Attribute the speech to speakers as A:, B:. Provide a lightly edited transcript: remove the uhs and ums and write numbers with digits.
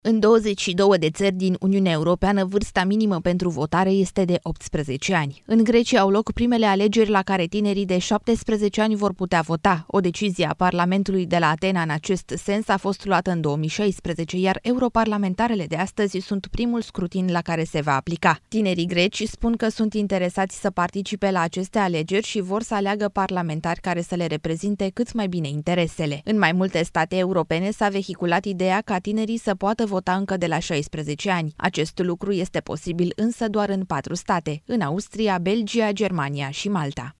A: În 22 de țări din Uniunea Europeană, vârsta minimă pentru votare este de 18 ani. În Grecia au loc primele alegeri la care tinerii de 17 ani vor putea vota. O decizie a Parlamentului de la Atena în acest sens a fost luată în 2016, iar europarlamentarele de astăzi sunt primul scrutin la care se va aplica. Tinerii greci spun că sunt interesați să participe la aceste alegeri și vor să aleagă parlamentari care să le reprezinte cât mai bine interesele. În mai multe state europene s-a vehiculat ideea ca tinerii să poată vota încă de la 16 ani. Acest lucru este posibil însă doar în 4 state: în Austria, Belgia, Germania și Malta.